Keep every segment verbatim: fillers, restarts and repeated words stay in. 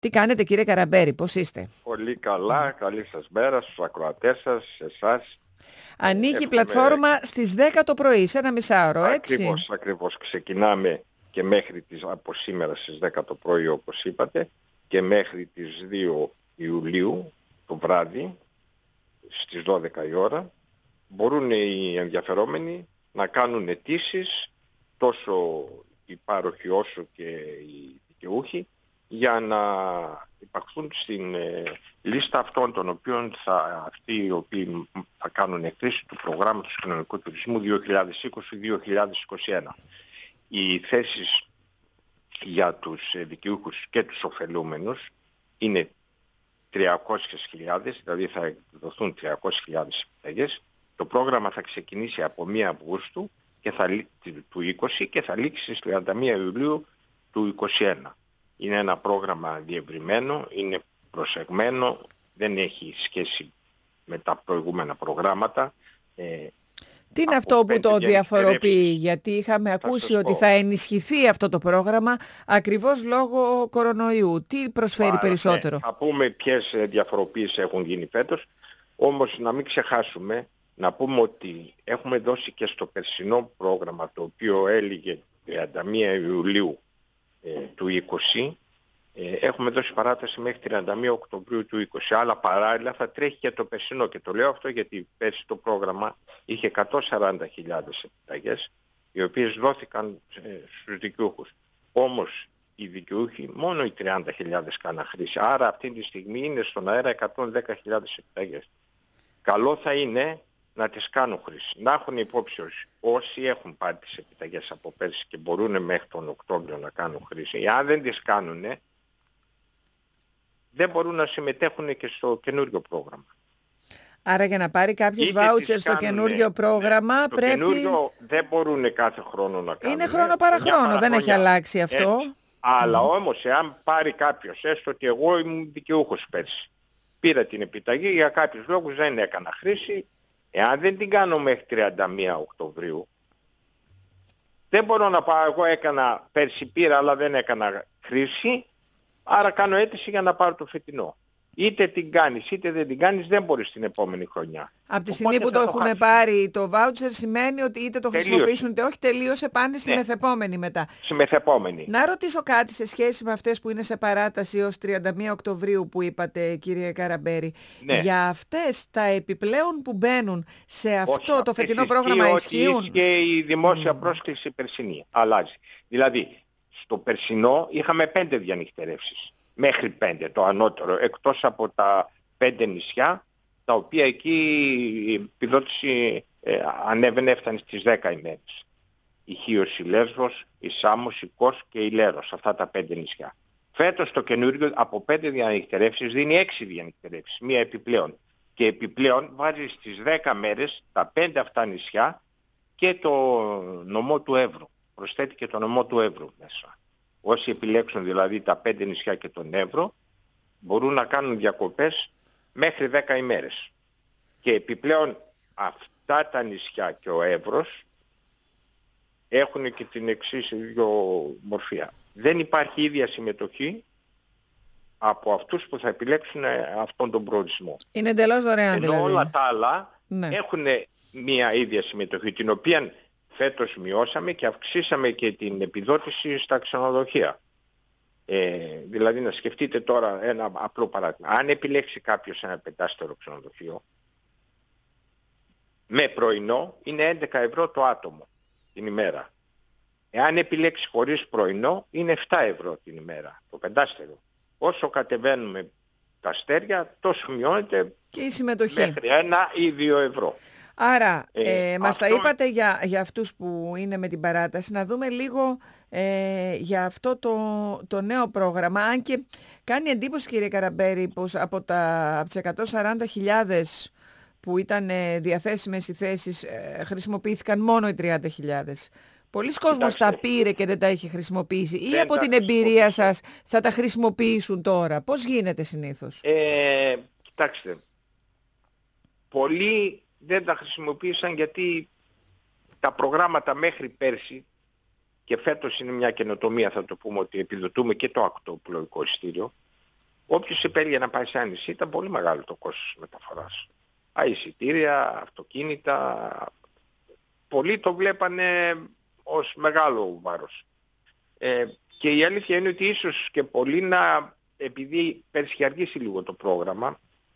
Τι κάνετε κύριε Καραμπέρη, πώς είστε? Πολύ καλά, καλή σας μέρα στους ακροατές σας, σε εσάς. Ανοίγει η Εύχομαι... πλατφόρμα στις δέκα το πρωί, σε ένα μισάωρο, έτσι. Ακριβώς, ακριβώς. Ξεκινάμε και μέχρι τις, από σήμερα στις δέκα το πρωί όπως είπατε και μέχρι τις δύο Ιουλίου το βράδυ στις δώδεκα η ώρα μπορούν οι ενδιαφερόμενοι να κάνουν αιτήσεις, τόσο οι πάροχοι όσο και οι δικαιούχοι, για να υπαχθούν στην ε, λίστα αυτών των οποίων θα, αυτοί οι οποίοι θα κάνουν χρήση του προγράμματος κοινωνικού τουρισμού δύο χιλιάδες είκοσι με δύο χιλιάδες είκοσι ένα. Οι θέσεις για τους ε, δικαιούχους και τους ωφελούμενους είναι τριακόσιες χιλιάδες, δηλαδή θα εκδοθούν τριακόσιες χιλιάδες επιταγές. Το πρόγραμμα θα ξεκινήσει από πρώτη Αυγούστου και θα, του είκοσι και θα λήξει στις τριάντα μία Ιουλίου του είκοσι ένα. Είναι ένα πρόγραμμα διευρυμένο, είναι προσεγμένο, δεν έχει σχέση με τα προηγούμενα προγράμματα. Ε, Τι είναι αυτό που το διαφοροποιεί, γιατί είχαμε ακούσει ότι θα ενισχυθεί αυτό το πρόγραμμα ακριβώς λόγω κορονοϊού. Τι προσφέρει Άρα, περισσότερο? Ναι, θα πούμε ποιες διαφοροποιήσεις έχουν γίνει φέτος, όμως να μην ξεχάσουμε να πούμε ότι έχουμε δώσει και στο περσινό πρόγραμμα, το οποίο έλυγε τριάντα μία Ιουλίου ε, του είκοσι, ε, έχουμε δώσει παράταση μέχρι τριάντα μία Οκτωβρίου του είκοσι, αλλά παράλληλα θα τρέχει και το περσινό, και το λέω αυτό γιατί πέρσι το πρόγραμμα είχε εκατόν σαράντα χιλιάδες επιταγές, οι οποίες δόθηκαν ε, στους δικαιούχους. Όμως οι δικαιούχοι μόνο οι τριάντα χιλιάδες κάναν χρήση, άρα αυτή τη στιγμή είναι στον αέρα εκατόν δέκα χιλιάδες επιταγές. Καλό θα είναι να τις κάνουν χρήση. Να έχουν υπόψη όσοι έχουν πάρει τις επιταγές από πέρσι και μπορούν μέχρι τον Οκτώβριο να κάνουν χρήση. Αν δεν τις κάνουν, δεν μπορούν να συμμετέχουν και στο καινούριο πρόγραμμα. Άρα για να πάρει κάποιος βάουτσερ στο καινούριο πρόγραμμα, ναι, πρέπει... Το καινούριο δεν μπορούν κάθε χρόνο να κάνουν. Είναι χρόνο παραχρόνο, δεν έχει αλλάξει αυτό. Έτσι. Αλλά mm. όμως εάν πάρει κάποιος, έστω ότι εγώ ήμουν δικαιούχος πέρσι, πήρα την επιταγή, για κάποιους λόγους δεν έκανα χρήση, εάν δεν την κάνω μέχρι τριάντα μία Οκτωβρίου, δεν μπορώ να πάω, εγώ έκανα, πέρσι πήρα αλλά δεν έκανα χρήση, άρα κάνω αίτηση για να πάρω το φετινό. Είτε την κάνεις είτε δεν την κάνεις, δεν μπορείς την επόμενη χρονιά. Από τη στιγμή που το, το έχουν χάσουν. πάρει το βάουτσερ σημαίνει ότι είτε το τελείωσε. χρησιμοποιήσουν είτε όχι, τελείωσε, πάνε στη ναι. μεθεπόμενη μετά. Στη μεθεπόμενη. Να ρωτήσω κάτι σε σχέση με αυτές που είναι σε παράταση ως τριάντα μία Οκτωβρίου που είπατε κύριε Καραμπέρη. Ναι. Για αυτές τα επιπλέον που μπαίνουν σε αυτό όχι, το φετινό πρόγραμμα ισχύουν? Και η δημόσια mm. πρόσκληση περσινή αλλάζει. Δηλαδή στο περσινό είχαμε πέντε διανυκτερεύσεις. Μέχρι πέντε το ανώτερο, εκτός από τα πέντε νησιά, τα οποία εκεί η επιδότηση ε, ανέβαινε, έφτανε στις δέκα ημέρες. Η Χίος, η Λέσβος, η Σάμος, η Κος και η Λέρος, αυτά τα πέντε νησιά. Φέτος το καινούριο από πέντε διανυκτερεύσεις δίνει έξι διανυκτερεύσεις, μία επιπλέον. Και επιπλέον βάζει στις δέκα μέρες τα πέντε αυτά νησιά και το νομό του Εύρου. Προσθέτει και το νομό του Εύρου μέσα. Όσοι επιλέξουν δηλαδή τα πέντε νησιά και τον Εύρο μπορούν να κάνουν διακοπές μέχρι δέκα ημέρες. Και επιπλέον αυτά τα νησιά και ο Εύρος έχουν και την εξής ιδιομορφία. Δεν υπάρχει ίδια συμμετοχή από αυτούς που θα επιλέξουν αυτόν τον προορισμό. Είναι εντελώς δωρεάν Ενώ δηλαδή. όλα τα άλλα ναι. έχουν μια ίδια συμμετοχή, την οποία φέτος μειώσαμε και αυξήσαμε και την επιδότηση στα ξενοδοχεία. Ε, δηλαδή να σκεφτείτε τώρα ένα απλό παράδειγμα. Αν επιλέξει κάποιος ένα πεντάστερο ξενοδοχείο, με πρωινό είναι έντεκα ευρώ το άτομο την ημέρα. Εάν επιλέξει χωρίς πρωινό είναι επτά ευρώ την ημέρα, το πεντάστερο. Όσο κατεβαίνουμε τα αστέρια τόσο μειώνεται και η συμμετοχή μέχρι ένα ή δύο ευρώ. Άρα, ε, ε, μας αυτό... τα είπατε για, για αυτούς που είναι με την παράταση, να δούμε λίγο ε, για αυτό το, το νέο πρόγραμμα, αν και κάνει εντύπωση κύριε Καραμπέρη πως από, τα, από τις εκατόν σαράντα χιλιάδες που ήταν ε, διαθέσιμες οι θέσεις ε, χρησιμοποιήθηκαν μόνο οι τριάντα χιλιάδες. Πολλοί κόσμος τα πήρε και δεν τα έχει χρησιμοποιήσει ή από την εμπειρία σας θα τα χρησιμοποιήσουν τώρα? Πώς γίνεται συνήθως? Ε, κοιτάξτε, πολλοί δεν τα χρησιμοποίησαν γιατί τα προγράμματα μέχρι πέρσι, και φέτος είναι μια καινοτομία, θα το πούμε, ότι επιδοτούμε και το ακτοπλοϊκό εισιτήριο, όποιος επέλεγε να πάει σε ένα νησί ήταν πολύ μεγάλο το κόστος μεταφοράς. Α, εισιτήρια, αυτοκίνητα, πολλοί το βλέπανε ως μεγάλο βάρος. Ε, και η αλήθεια είναι ότι ίσως και πολλοί να, επειδή πέρσι είχε αργήσει λίγο το πρόγραμμα,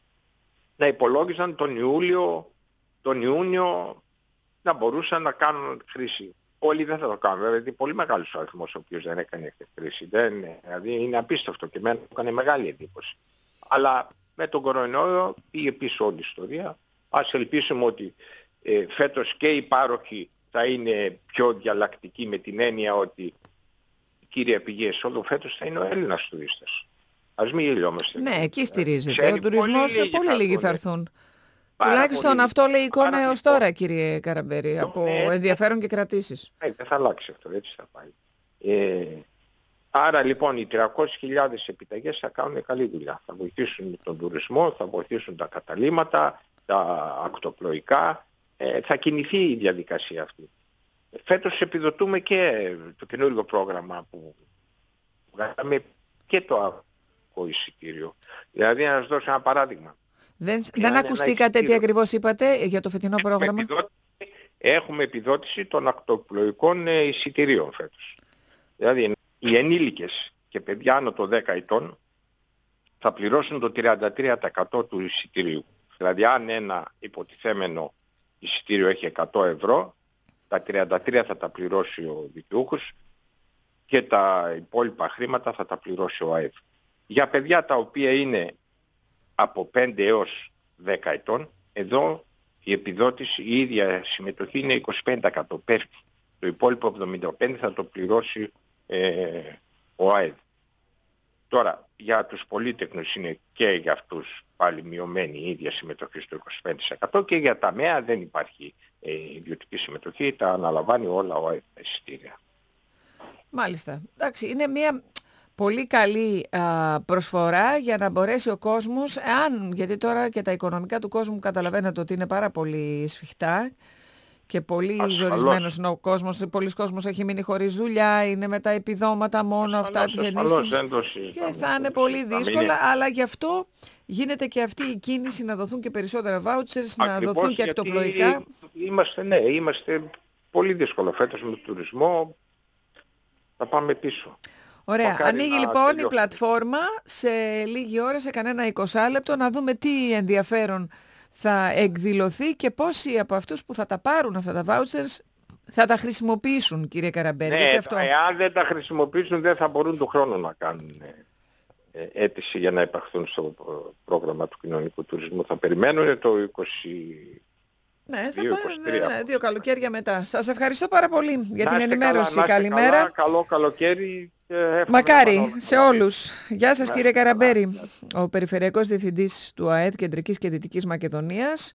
να υπολόγιζαν τον Ιούλιο, τον Ιούνιο να μπορούσαν να κάνουν χρήση. Όλοι δεν θα το κάνουν, βέβαια, γιατί πολύ μεγάλος ο αριθμός ο οποίος δεν έκανε χρήση. Δεν, δηλαδή είναι απίστευτο και εμένα έκανε μεγάλη εντύπωση. Αλλά με τον κορονοϊό πήγε πίσω όλη η ιστορία. Ας ελπίσουμε ότι ε, φέτος και οι πάροχοι θα είναι πιο διαλλακτικοί με την έννοια ότι η κύρια πηγή εσόδου φέτος θα είναι ο Έλληνας τουρίστας. Ας μην γελιόμαστε. Ναι, εκεί στηρίζεται. Ο τουρισμός πολύ, πολύ λίγοι θα έρθουν. Τουλάχιστον πολύ. Αυτό λέει η εικόνα έως τώρα, κύριε Καραμπέρη, από ε, ενδιαφέρον και κρατήσεις. Ε, δεν θα αλλάξει αυτό, έτσι θα πάει. Ε, άρα λοιπόν οι τριακόσιες χιλιάδες επιταγές θα κάνουν καλή δουλειά. Θα βοηθήσουν τον τουρισμό, θα βοηθήσουν τα καταλύματα, τα ακτοπλοϊκά, ε, θα κινηθεί η διαδικασία αυτή. Φέτος επιδοτούμε και το καινούργιο πρόγραμμα που βγάλαμε και το αγωγικό εισιτήριο. Δηλαδή να σας δώσω ένα παράδειγμα. Δεν, δεν ακουστήκατε τι ακριβώς είπατε για το φετινό έχουμε πρόγραμμα. Επιδότηση, έχουμε επιδότηση των ακτοπλοϊκών ε, εισιτηρίων φέτος. Δηλαδή οι ενήλικες και παιδιά άνω των δέκα ετών θα πληρώσουν το τριάντα τρία τοις εκατό του εισιτηρίου. Δηλαδή αν ένα υποτιθέμενο εισιτήριο έχει εκατό ευρώ, τα τριάντα τρία θα τα πληρώσει ο δικαιούχος και τα υπόλοιπα χρήματα θα τα πληρώσει ο ΑΕΔ. Για παιδιά τα οποία είναι από πέντε έως δέκα ετών, εδώ η επιδότηση, η ίδια συμμετοχή είναι είκοσι πέντε τοις εκατό. Πέφτει. Το υπόλοιπο εβδομήντα πέντε τοις εκατό θα το πληρώσει ε, ο ΑΕΔ. Τώρα, για τους πολύτεκνους είναι και για αυτούς πάλι μειωμένη η ίδια συμμετοχή στο είκοσι πέντε τοις εκατό και για τα ΜΕΑ δεν υπάρχει ε, ιδιωτική συμμετοχή, τα αναλαμβάνει όλα ο ΑΕΔ τα εισιτήρια. Μάλιστα. Εντάξει, είναι μια πολύ καλή α, προσφορά για να μπορέσει ο κόσμος, αν, γιατί τώρα και τα οικονομικά του κόσμου καταλαβαίνετε ότι είναι πάρα πολύ σφιχτά και πολύ ζορισμένος είναι ο κόσμος, πολλοί κόσμος έχει μείνει χωρίς δουλειά, είναι με τα επιδόματα μόνο ασφαλώς, αυτά της ενίσχυσης και θα είναι πολύ δύσκολα, είναι... αλλά γι' αυτό γίνεται και αυτή η κίνηση να δοθούν και περισσότερα vouchers, να δοθούν και ακτοπλοϊκά. Είμαστε, ναι, είμαστε πολύ δύσκολο φέτος με τον τουρισμό, θα πάμε πίσω. Ωραία. Μακάρι ανοίγει λοιπόν τελειώσει η πλατφόρμα σε λίγη ώρα, σε κανένα είκοσι λεπτό, να δούμε τι ενδιαφέρον θα εκδηλωθεί και πόσοι από αυτούς που θα τα πάρουν αυτά τα vouchers θα τα χρησιμοποιήσουν, κύριε Καραμπέρη. Ναι, αυτό... εάν δεν τα χρησιμοποιήσουν δεν θα μπορούν του χρόνου να κάνουν ε, αίτηση για να υπαχθούν στο πρόγραμμα του κοινωνικού τουρισμού. Θα περιμένουν το είκοσι. Ναι, θα πάμε ναι, ναι, δύο καλοκαίρια μετά. Σας ευχαριστώ πάρα πολύ για την ενημέρωση. Καλά, καλημέρα. Καλά, καλό καλοκαίρι. Μακάρι σε όλους. Γεια σας, κύριε Καραμπέρη. Ο Περιφερειακός Διευθυντής του ΑΕΔ Κεντρικής και Δυτικής Μακεδονίας.